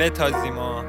بتازیم ها.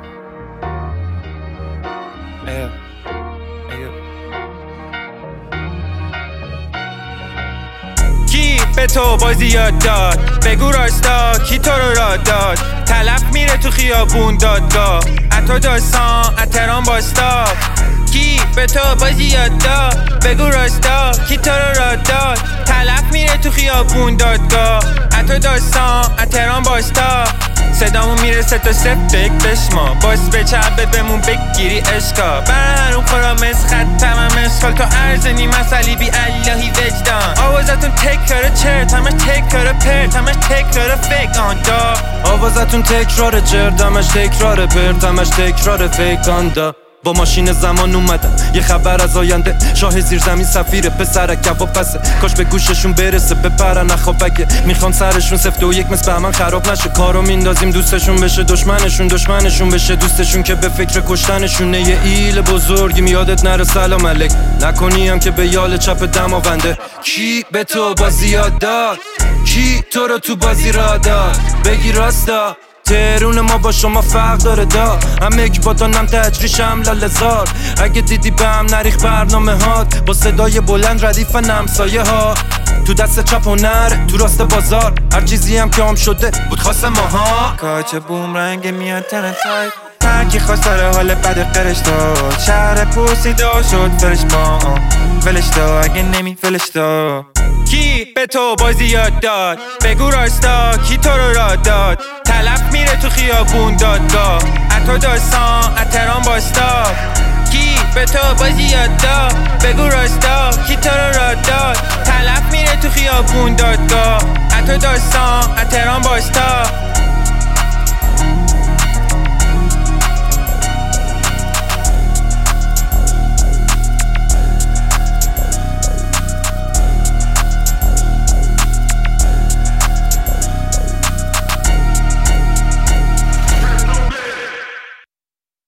کی به تو بازی یاد داد؟ بگو راستا کی تو رو راد داد؟ طلب میره تو خیابون دادگاه، اتو داستان اتران باستا. کی به تو بازی یاد داد؟ بگو راستا کی تو رو راد داد؟ طلب میره تو خیابون دادگاه، اتو داستان اتران باستا. صدامون میرسه تا سفت بشما، باز به چبت بمون بگیری اشکا. برم خورا مسخط تمام اشکال، تو عرض نیمه صلیبی اللهی وجدان. آوازتون تکرار چرت، همش تکرار پرت، همش تکرار فکر آندا. آوازتون تکرار چرت، همش تکرار پرت، همش تکرار فکر آندا. با ماشین زمان اومدم یه خبر از آینده، شاه زیر زمین سفیره پسرک کباب پسه. کاش به گوششون برسه بپرن اخوابگه، میخوان سرشون سفته و یک مثل بهمن خراب نشه. کارو میندازیم دوستشون بشه دشمنشون بشه دوستشون، که به فکر کشتنشونه. یه ایل بزرگی میادت نره سلام علیک، نکنی هم که به یال چپ دماونده. کی به تو بازی یاد داد؟ کی تو رو تو بازی را داد؟ بگی راستا تهرون ما با شما فرق داره دا، همه کی با تانم تجریشم لالزار. اگه دیدی به هم نریخ برنامه هات، با صدای بلند ردیفن همسایه ها. تو دست چپ هنر تو راست بازار، هر چیزی هم که هم شده بود خاص ماها. کاچه بوم رنگ میاد تن تایپ، هرکی خواست داره حال بد قرش داد. شهر پوسیده شد فرش با ولش دا، اگه نمی ولش دا. کی به تو بازی یاد داد؟ بگو راستا کی تو رو راد داد؟ طلب میره تو خیابون دادگاه، اتو داستان اتران باستا. کی به تو بازی یاد داد؟ بگو راستا کی تو رو راد داد؟ طلب میره تو خیابون دادگاه، اتو داستان اتران باستا.